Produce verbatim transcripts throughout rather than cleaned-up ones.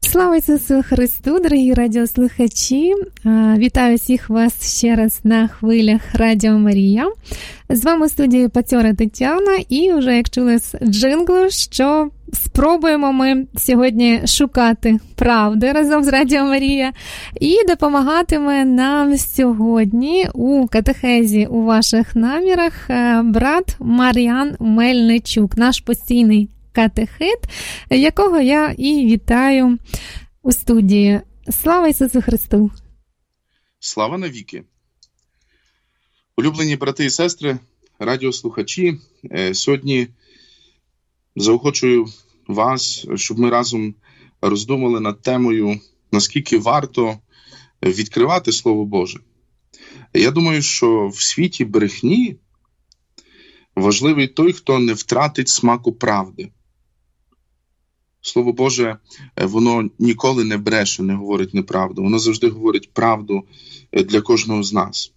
Слава Ісусу Христу, дорогі радіослухачі! Вітаю всіх вас ще раз на хвилях Радіо Марія. З вами в студії Пацьора Тетяна і вже, як чули з джинглу, що спробуємо ми сьогодні шукати правди разом з Радіо Марія. І допомагатиме нам сьогодні у катехезі у ваших намірах брат Мар'ян Мельничук, наш постійний катехет, якого я і вітаю у студії. Слава Ісусу Христу! Слава навіки! Улюблені брати і сестри, радіослухачі, сьогодні заохочую вас, щоб ми разом роздумали над темою, наскільки варто відкривати Слово Боже. Я думаю, що в світі брехні важливий той, хто не втратить смаку правди. Слово Боже, воно ніколи не бреше, не говорить неправду. Воно завжди говорить правду для кожного з нас.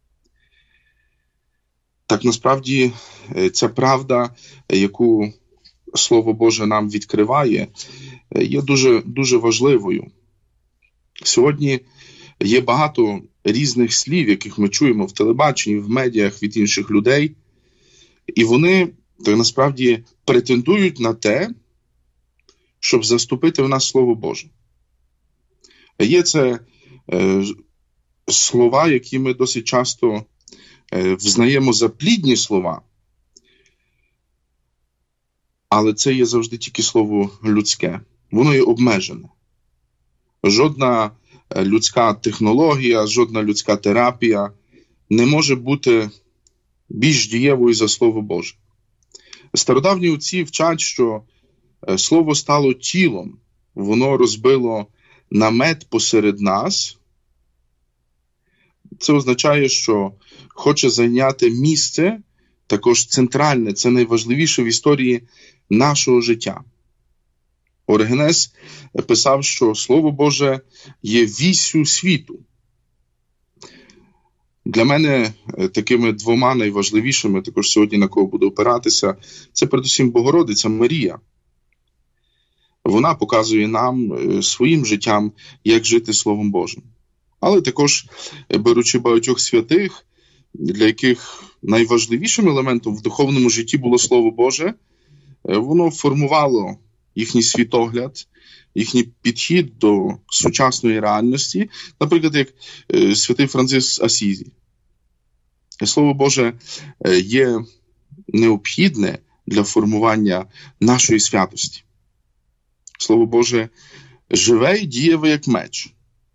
Так, насправді, ця правда, яку Слово Боже нам відкриває, є дуже, дуже важливою. Сьогодні є багато різних слів, яких ми чуємо в телебаченні, в медіях від інших людей, і вони, так, насправді, претендують на те, щоб заступити в нас Слово Боже. Є це е, слова, які ми досить часто е, взнаємо за плідні слова, але це є завжди тільки слово людське. Воно є обмежене. Жодна людська технологія, жодна людська терапія не може бути більш дієвою за Слово Боже. Стародавні отці вчать, що Слово стало тілом, воно розбило намет посеред нас. Це означає, що хоче зайняти місце, також центральне, це найважливіше в історії нашого життя. Оригенес писав, що Слово Боже є віссю світу. Для мене такими двома найважливішими, також сьогодні на кого буду опиратися, це передусім Богородиця Марія. Вона показує нам своїм життям, як жити Словом Божим. Але також, беручи багатьох святих, для яких найважливішим елементом в духовному житті було Слово Боже, воно формувало їхній світогляд, їхній підхід до сучасної реальності, наприклад, як святий Франциск Асізі. Слово Боже є необхідне для формування нашої святості. Слово Боже живе і дієве, як меч.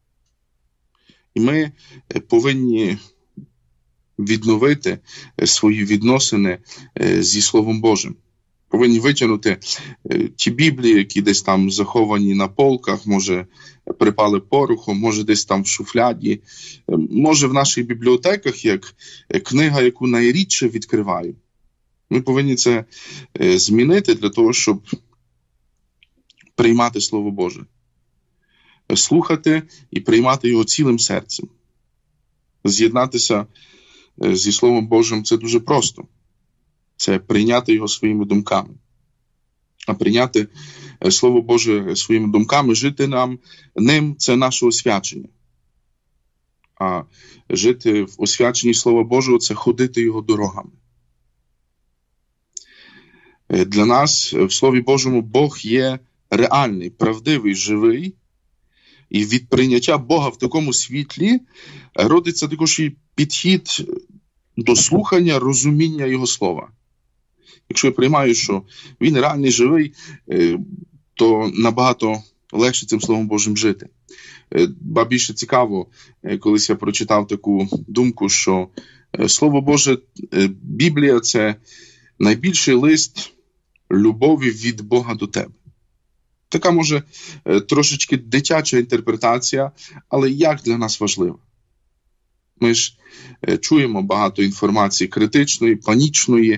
І ми повинні відновити свої відносини зі Словом Божим. Повинні витягнути ті Біблії, які десь там заховані на полках, може припали порохом, може десь там в шуфляді, може в наших бібліотеках, як книга, яку найрідше відкриваю. Ми повинні це змінити для того, щоб приймати Слово Боже. Слухати і приймати його цілим серцем. З'єднатися зі Словом Божим – це дуже просто. Це прийняти його своїми думками. А прийняти Слово Боже своїми думками, жити нам ним – це наше освячення. А жити в освяченні Слова Божого – це ходити його дорогами. Для нас в Слові Божому Бог є реальний, правдивий, живий. І від прийняття Бога в такому світлі родиться також і підхід до слухання, розуміння Його слова. Якщо я приймаю, що Він реальний, живий, то набагато легше цим Словом Божим жити. Ба більше цікаво, колись я прочитав таку думку, що Слово Боже, Біблія – це найбільший лист любові від Бога до тебе. Така, може, трошечки дитяча інтерпретація, але як для нас важлива. Ми ж чуємо багато інформації критичної, панічної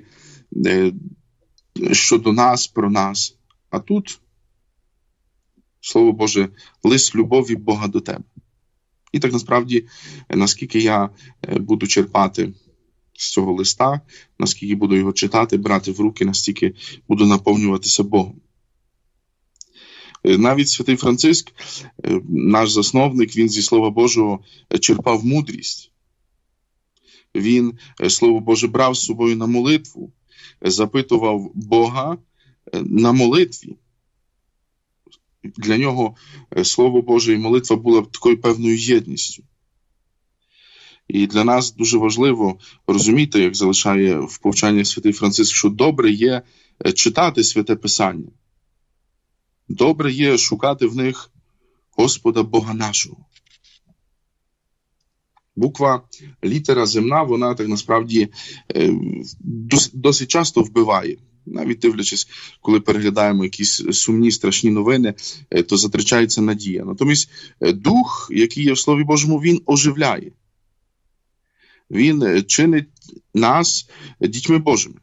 щодо нас, про нас. А тут, Слово Боже, лист любові Бога до тебе. І так, насправді, наскільки я буду черпати з цього листа, наскільки буду його читати, брати в руки, настільки буду наповнюватися Богом. Навіть святий Франциск, наш засновник, він зі Слова Божого черпав мудрість. Він Слово Боже брав з собою на молитву, запитував Бога на молитві. Для нього Слово Боже і молитва була такою певною єдністю. І для нас дуже важливо розуміти, як залишає в повчанні святий Франциск, що добре є читати Святе Писання. Добре є шукати в них Господа Бога нашого. Буква, літера земна, вона так насправді досить часто вбиває. Навіть дивлячись, коли переглядаємо якісь сумні, страшні новини, то затрачається надія. Натомість дух, який є в Слові Божому, він оживляє. Він чинить нас дітьми Божими.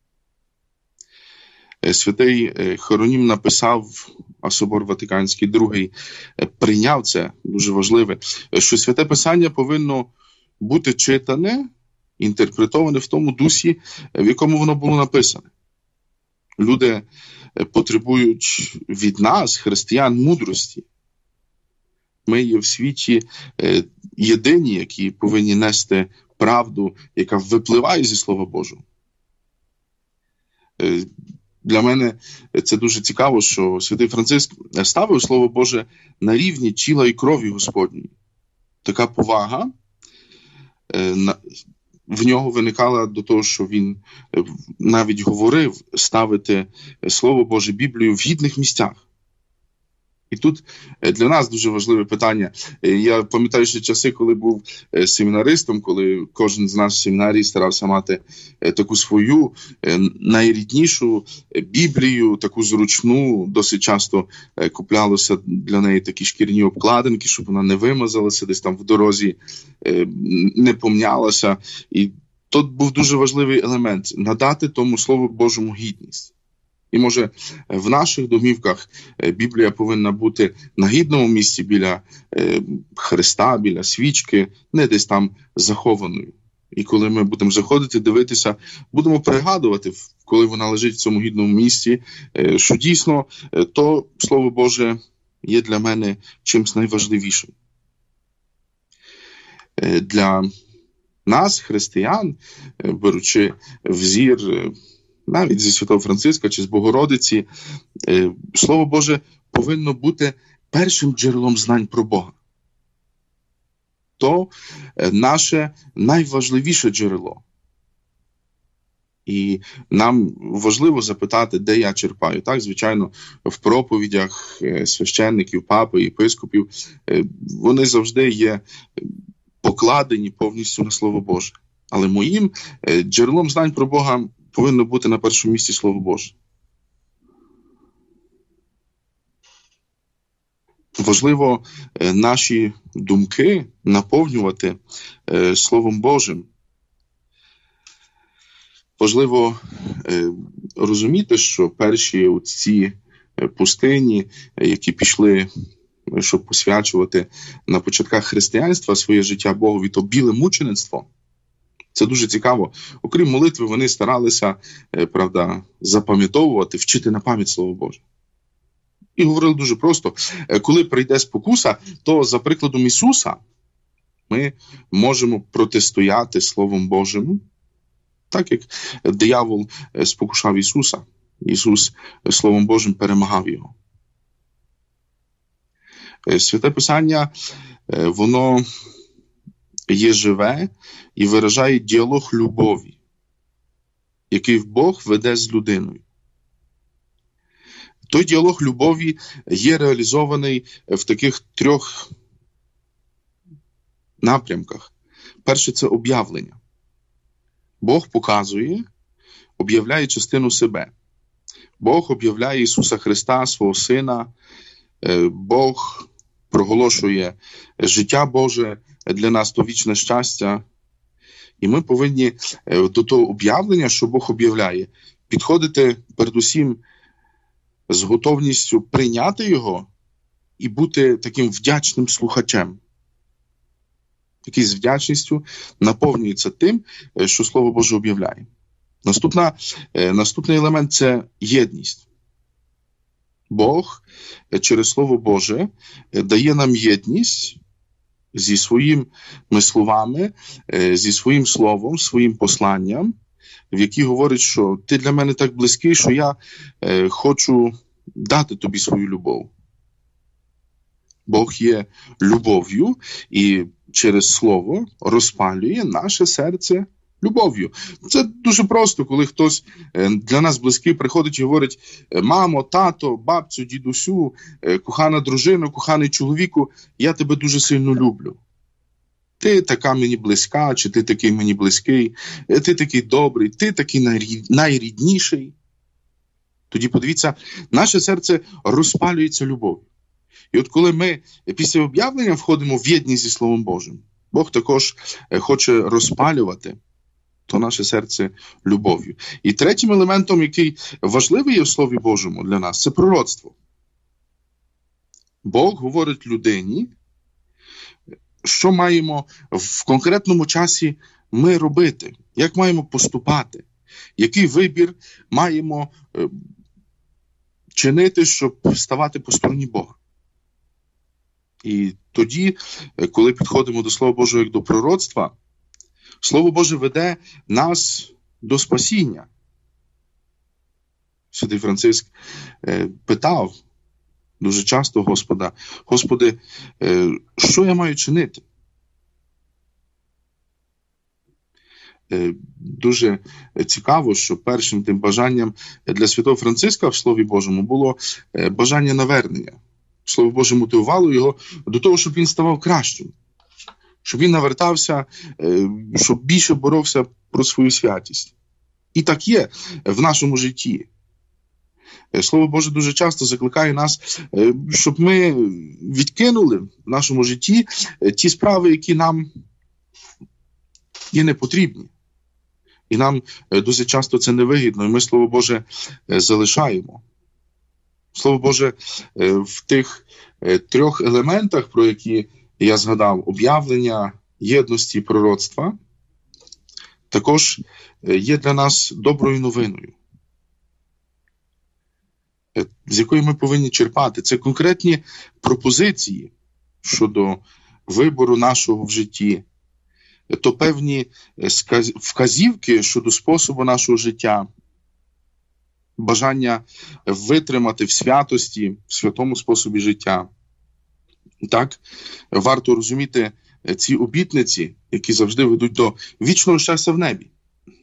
Святий Херонім написав, а Собор Ватиканський другий прийняв це, дуже важливе, що Святе Писання повинно бути читане, інтерпретоване в тому дусі, в якому воно було написане. Люди потребують від нас, християн, мудрості. Ми є в світі єдині, які повинні нести правду, яка випливає зі Слова Божого. Для мене це дуже цікаво, що святий Франциск ставив Слово Боже на рівні тіла і крові Господньої. Така повага в нього виникала до того, що він навіть говорив ставити Слово Боже, Біблію в гідних місцях. І тут для нас дуже важливе питання. Я пам'ятаю ще часи, коли був семінаристом, коли кожен з нас в семінарії старався мати таку свою найріднішу Біблію, таку зручну, досить часто куплялося для неї такі шкіряні обкладинки, щоб вона не вимазалася, десь там в дорозі не помнялася. І тут був дуже важливий елемент – надати тому Слову Божому гідність. І, може, в наших домівках Біблія повинна бути на гідному місці біля Христа, біля свічки, не десь там захованою. І коли ми будемо заходити, дивитися, будемо пригадувати, коли вона лежить в цьому гідному місці, що дійсно то Слово Боже є для мене чимось найважливішим. Для нас, християн, беручи взір навіть зі Святого Франциска чи з Богородиці, Слово Боже повинно бути першим джерелом знань про Бога. То наше найважливіше джерело. І нам важливо запитати, де я черпаю. Так, звичайно, в проповідях священників, папи, єпископів, вони завжди є покладені повністю на Слово Боже. Але моїм джерелом знань про Бога повинно бути на першому місці Слово Боже. Важливо наші думки наповнювати Словом Божим. Важливо розуміти, що перші отці пустині, які пішли, щоб посвячувати на початках християнства своє життя Богові, то біле мучеництво. Це дуже цікаво. Окрім молитви, вони старалися, правда, запам'ятовувати, вчити на пам'ять Слово Боже. І говорили дуже просто, коли прийде спокуса, то за прикладом Ісуса ми можемо протистояти Словом Божим, так як диявол спокушав Ісуса. Ісус Словом Божим перемагав його. Святе Писання, воно є живе і виражає діалог любові, який Бог веде з людиною. Той діалог любові є реалізований в таких трьох напрямках. Перше – це об'явлення. Бог показує, об'являє частину себе. Бог об'являє Ісуса Христа, свого Сина. Бог проголошує життя Боже для нас, то вічне щастя. І ми повинні до того об'явлення, що Бог об'являє, підходити передусім з готовністю прийняти його і бути таким вдячним слухачем, який з вдячністю наповнюється тим, що Слово Боже об'являє. Наступна, наступний елемент – це єдність. Бог через Слово Боже дає нам єдність зі своїми словами, зі своїм словом, своїм посланням, в якій говорить, що ти для мене так близький, що я хочу дати тобі свою любов. Бог є любов'ю і через Слово розпалює наше серце любов'ю. Це дуже просто, коли хтось для нас близький приходить і говорить: мамо, тато, бабцю, дідусю, кохана дружина, коханий чоловіку, я тебе дуже сильно люблю. Ти така мені близька, чи ти такий мені близький, ти такий добрий, ти такий найрідніший. Тоді, подивіться, наше серце розпалюється любов'ю. І от коли ми після об'явлення входимо в єдність зі Словом Божим, Бог також хоче розпалювати то наше серце любов'ю. І третім елементом, який важливий є в Слові Божому для нас, це пророцтво. Бог говорить людині, що маємо в конкретному часі ми робити, як маємо поступати, який вибір маємо чинити, щоб ставати по стороні Бога. І тоді, коли підходимо до Слова Божого як до пророцтва, Слово Боже веде нас до спасіння. Святий Франциск питав дуже часто Господа: Господи, що я маю чинити? Дуже цікаво, що першим тим бажанням для Святого Франциска в Слові Божому було бажання навернення. Слово Боже мотивувало його до того, щоб він ставав кращим, щоб він навертався, щоб більше боровся про свою святість. І так є в нашому житті. Слово Боже дуже часто закликає нас, щоб ми відкинули в нашому житті ті справи, які нам є непотрібні. І нам дуже часто це невигідно, і ми Слово Боже залишаємо. Слово Боже в тих трьох елементах, про які я згадав: об'явлення, єдності і пророцтва, також є для нас доброю новиною, з якої ми повинні черпати. Це конкретні пропозиції щодо вибору нашого в житті, то певні вказівки щодо способу нашого життя, бажання витримати в святості, в святому способі життя. Так, варто розуміти ці обітниці, які завжди ведуть до вічного щастя в небі.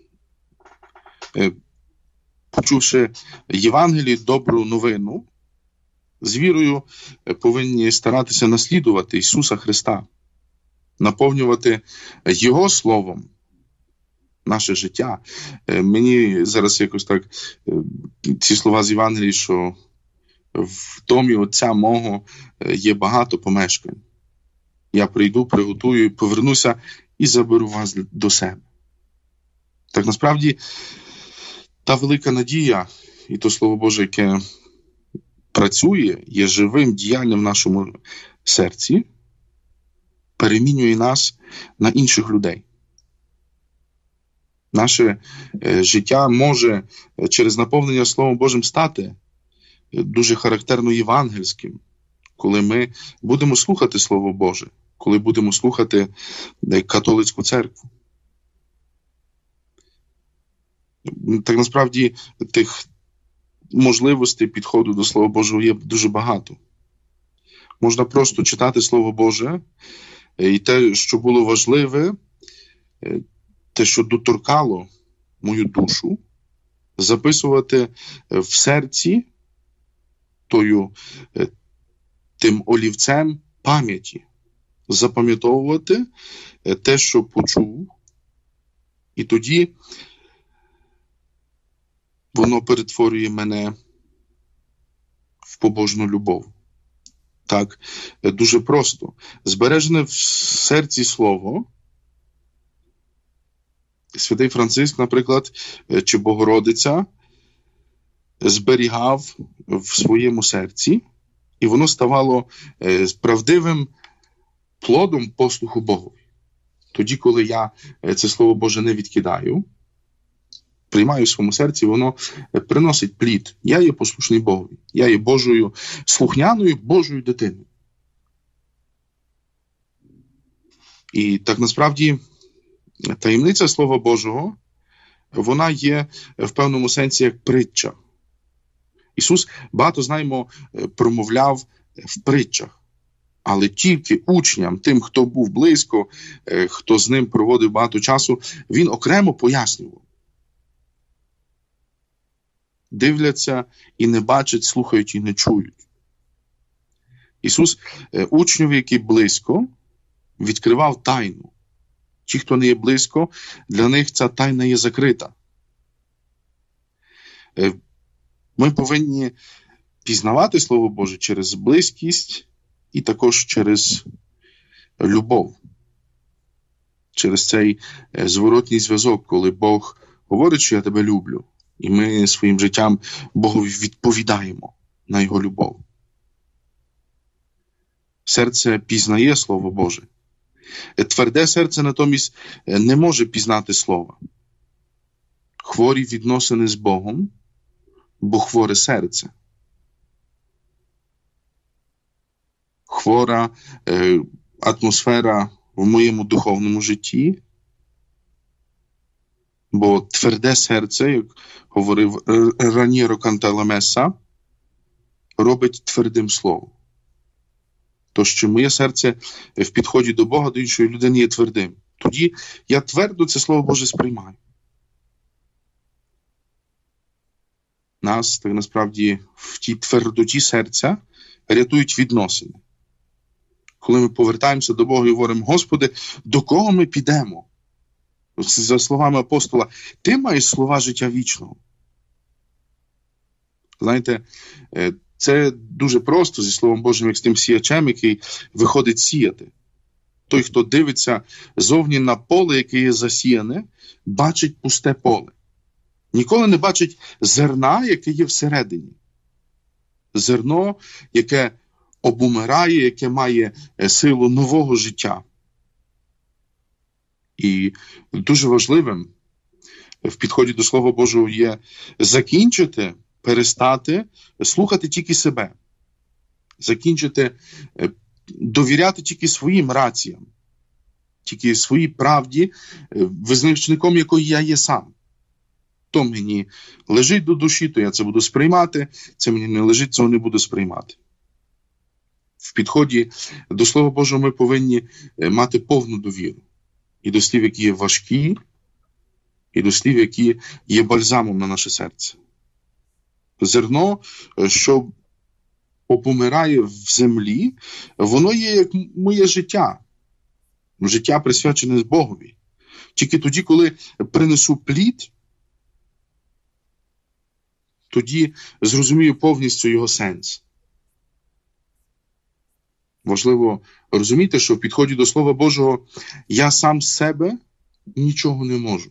Почувши Євангелії, добру новину, з вірою повинні старатися наслідувати Ісуса Христа, наповнювати Його Словом наше життя. Мені зараз якось так ці слова з Євангелії, що в домі Отця мого є багато помешкань. Я прийду, приготую, повернуся і заберу вас до себе. Так насправді та велика надія і то Слово Боже, яке працює, є живим діянням в нашому серці, перемінює нас на інших людей. Наше життя може через наповнення Словом Божим стати дуже характерно євангельським, коли ми будемо слухати Слово Боже, коли будемо слухати католицьку церкву. Так насправді тих можливостей підходу до Слова Божого є дуже багато. Можна просто читати Слово Боже, і те, що було важливе, те, що доторкало мою душу, записувати в серці тою, тим олівцем пам'яті, запам'ятовувати те, що почув, і тоді воно перетворює мене в побожну любов. Так, дуже просто. Збережене в серці слово. Святий Франциск, наприклад, чи Богородиця зберігав в своєму серці, і воно ставало правдивим плодом послуху Богові. Тоді, коли я це Слово Боже не відкидаю, приймаю в своєму серці, воно приносить плід. Я є послушний Богові. Я є Божою слухняною, Божою дитиною. І так насправді таємниця Слова Божого, вона є в певному сенсі як притча. Ісус, багато знаємо, промовляв в притчах. Але тільки учням, тим, хто був близько, хто з ним проводив багато часу, він окремо пояснював. Дивляться і не бачать, слухають і не чують. Ісус учнів, які близько, відкривав тайну. Ті, хто не є близько, для них ця тайна є закрита. Ми повинні пізнавати Слово Боже через близькість і також через любов. Через цей зворотній зв'язок, коли Бог говорить, що я тебе люблю. І ми своїм життям Богові відповідаємо на Його любов. Серце пізнає Слово Боже. Тверде серце натомість не може пізнати Слова. Хворі відносини з Богом, бо хворе серце. Хвора е, атмосфера в моєму духовному житті, бо тверде серце, як говорив Раніро Канталамеса, робить твердим словом. То, що моє серце в підході до Бога, до іншої людини є твердим. Тоді я твердо це Слово Боже сприймаю. Нас, так насправді, в тій твердоті серця рятують відносини. Коли ми повертаємося до Бога і говоримо: Господи, до кого ми підемо? За словами апостола, ти маєш слова життя вічного. Знаєте, це дуже просто зі Словом Божим, як з тим сіячем, який виходить сіяти. Той, хто дивиться зовні на поле, яке є засіяне, бачить пусте поле. Ніколи не бачить зерна, яке є всередині. Зерно, яке обумирає, яке має силу нового життя. І дуже важливим в підході до Слова Божого є закінчити, перестати слухати тільки себе. Закінчити довіряти тільки своїм раціям, тільки своїй правді, визначником якої я є сам. То мені лежить до душі, то я це буду сприймати, це мені не лежить, цього не буду сприймати. В підході до Слова Божого ми повинні мати повну довіру. І до слів, які є важкі, і до слів, які є бальзамом на наше серце. Зерно, що опомирає в землі, воно є як моє життя. Життя присвячене Богові. Тільки тоді, коли принесу плід, тоді зрозумію повністю його сенс. Важливо розуміти, що в підході до Слова Божого я сам з себе нічого не можу.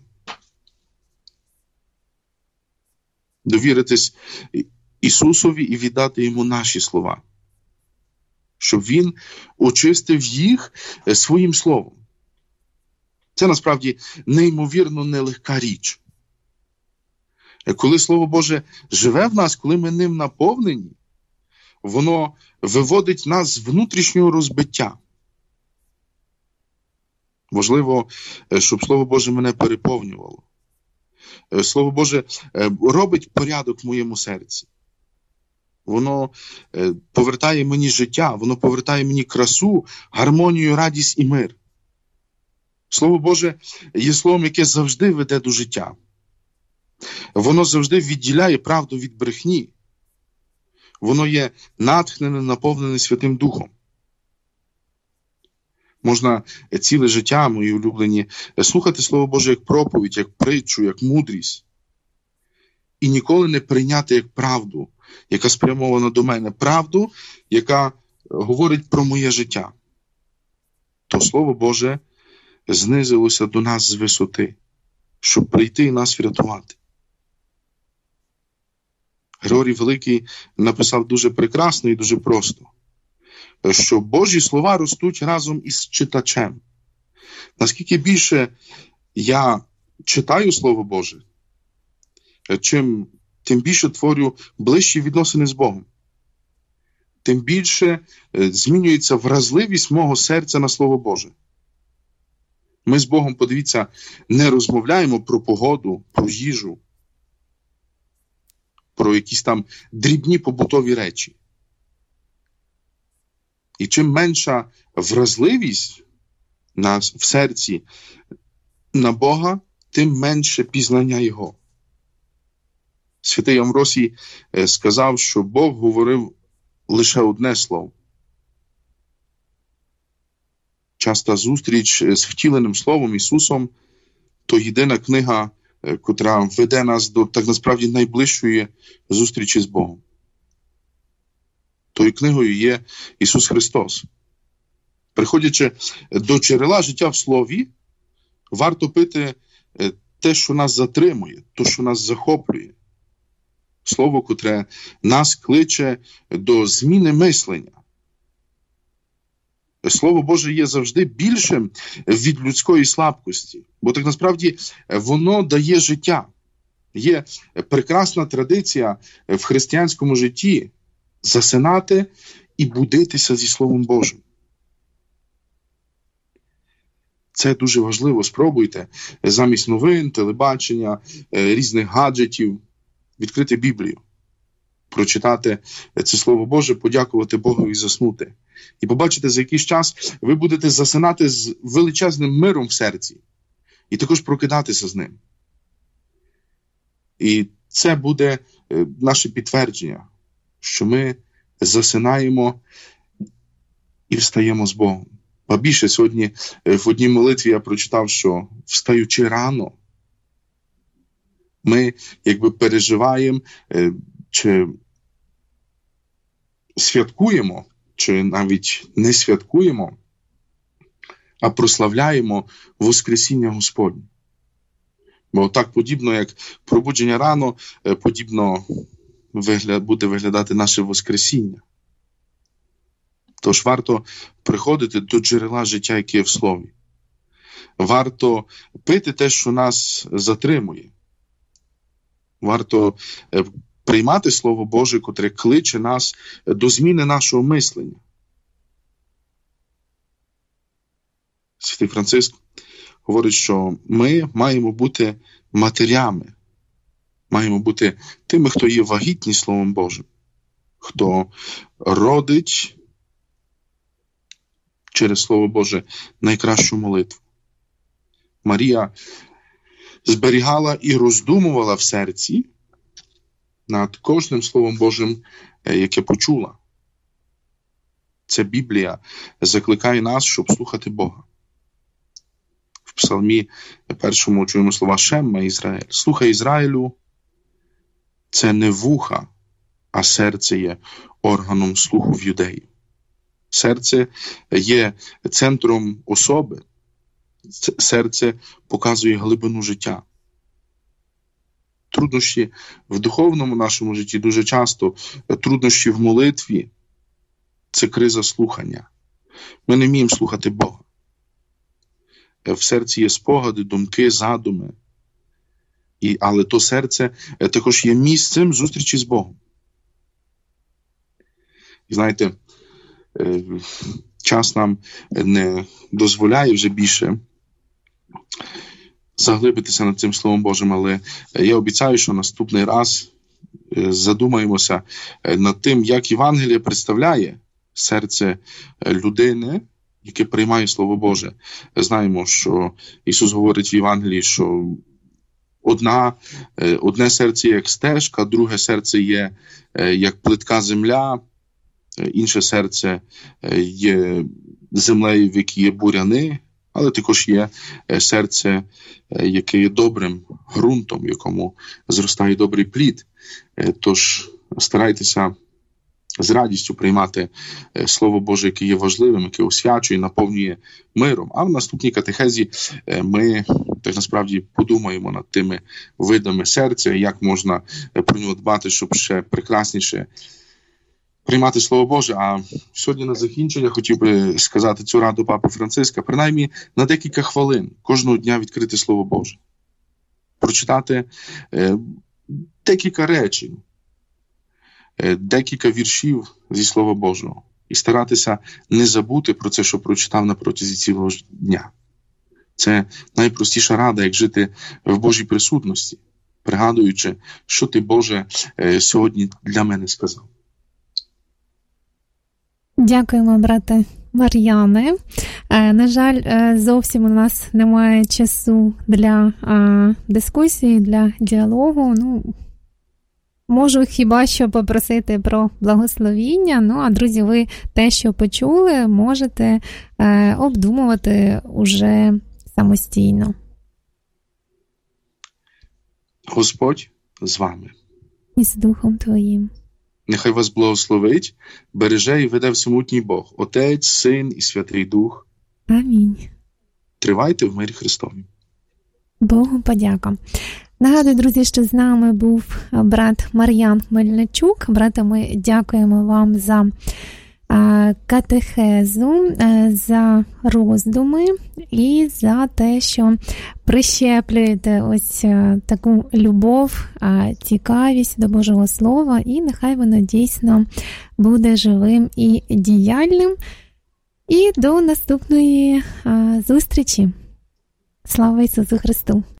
Довіритись Ісусові і віддати Йому наші слова. Щоб Він очистив їх своїм словом. Це насправді неймовірно нелегка річ. Коли Слово Боже живе в нас, коли ми ним наповнені, воно виводить нас з внутрішнього розбиття. Важливо, щоб Слово Боже мене переповнювало. Слово Боже робить порядок в моєму серці. Воно повертає мені життя, воно повертає мені красу, гармонію, радість і мир. Слово Боже є словом, яке завжди веде до життя. Воно завжди відділяє правду від брехні. Воно є натхнене, наповнене Святим Духом. Можна ціле життя, мої улюблені, слухати Слово Боже як проповідь, як притчу, як мудрість. І ніколи не прийняти як правду, яка спрямована до мене. Правду, яка говорить про моє життя. То Слово Боже знизилося до нас з висоти, щоб прийти і нас врятувати. Григорій Великий написав дуже прекрасно і дуже просто, що Божі слова ростуть разом із читачем. Наскільки більше я читаю Слово Боже, чим тим більше творю ближчі відносини з Богом. Тим більше змінюється вразливість мого серця на Слово Боже. Ми з Богом, подивіться, не розмовляємо про погоду, про їжу, про якісь там дрібні побутові речі. І чим менша вразливість на, в серці на Бога, тим менше пізнання Його. Святий Амвросій сказав, що Бог говорив лише одне слово. Часта зустріч з втіленим Словом Ісусом – то єдина книга, котра веде нас до, так насправді, найближчої зустрічі з Богом. Тою книгою є Ісус Христос. Приходячи до джерела життя в Слові, варто пити те, що нас затримує, те, що нас захоплює. Слово, котре нас кличе до зміни мислення. Слово Боже є завжди більшим від людської слабкості, бо так насправді воно дає життя. Є прекрасна традиція в християнському житті засинати і будитися зі Словом Божим. Це дуже важливо. Спробуйте замість новин, телебачення, різних гаджетів відкрити Біблію, прочитати це Слово Боже, подякувати Богу і заснути. І побачите, за якийсь час ви будете засинати з величезним миром в серці і також прокидатися з ним. І це буде наше підтвердження, що ми засинаємо і встаємо з Богом. А більше сьогодні в одній молитві я прочитав, що встаючи рано, ми якби переживаємо, чи святкуємо, чи навіть не святкуємо, а прославляємо Воскресіння Господнє. Бо так подібно, як пробудження рано, подібно буде виглядати наше Воскресіння. Тож варто приходити до джерела життя, яке є в Слові. Варто пити те, що нас затримує. Варто приймати Слово Боже, котре кличе нас до зміни нашого мислення. Святий Франциск говорить, що ми маємо бути матерями, маємо бути тими, хто є вагітні Словом Божим, хто родить через Слово Боже найкращу молитву. Марія зберігала і роздумувала в серці над кожним Словом Божим, яке почула. Ця Біблія закликає нас, щоб слухати Бога. В Псалмі першому чуємо слова «Шемма Ізраїль». «Слухай Ізраїлю» – це не вуха, а серце є органом слуху в юдеї. Серце є центром особи. Серце показує глибину життя. Труднощі в духовному нашому житті дуже часто, труднощі в молитві – це криза слухання. Ми не вміємо слухати Бога. В серці є спогади, думки, задуми. І, але то серце також є місцем зустрічі з Богом. І знаєте, час нам не дозволяє вже більше заглибитися над цим Словом Божим, але я обіцяю, що наступний раз задумаємося над тим, як Євангеліє представляє серце людини, яке приймає Слово Боже. Знаємо, що Ісус говорить в Євангелії, що одна, одне серце є як стежка, друге серце є як плитка земля, інше серце є землею, в якій є буряни, але також є серце, яке є добрим ґрунтом, в якому зростає добрий плід. Тож старайтеся з радістю приймати Слово Боже, яке є важливим, яке освячує, наповнює миром. А в наступній катехезі ми так насправді подумаємо над тими видами серця, як можна про нього дбати, щоб ще прекрасніше приймати Слово Боже. А сьогодні на закінчення хотів би сказати цю раду Папи Франциска, принаймні на декілька хвилин кожного дня відкрити Слово Боже. Прочитати декілька речень, декілька віршів зі Слова Божого. І старатися не забути про це, що прочитав на протязі цілого дня. Це найпростіша рада, як жити в Божій присутності, пригадуючи, що ти, Боже, сьогодні для мене сказав. Дякуємо, брате Мар'яне. На жаль, зовсім у нас немає часу для дискусії, для діалогу. Ну, можу хіба що попросити про благословіння. Ну, а, друзі, ви те, що почули, можете обдумувати уже самостійно. Господь з вами. І з Духом Твоїм. Нехай вас благословить, береже і веде всемогутній Бог, Отець, Син і Святий Дух. Амінь. Тривайте в мирі Христові. Богу подяка. Нагадую, друзі, що з нами був брат Мар'ян Хмельничук. Брате, ми дякуємо вам за катехезу, за роздуми і за те, що прищеплюєте ось таку любов, цікавість до Божого Слова, і нехай воно дійсно буде живим і діяльним. І до наступної зустрічі. Слава Ісусу Христу!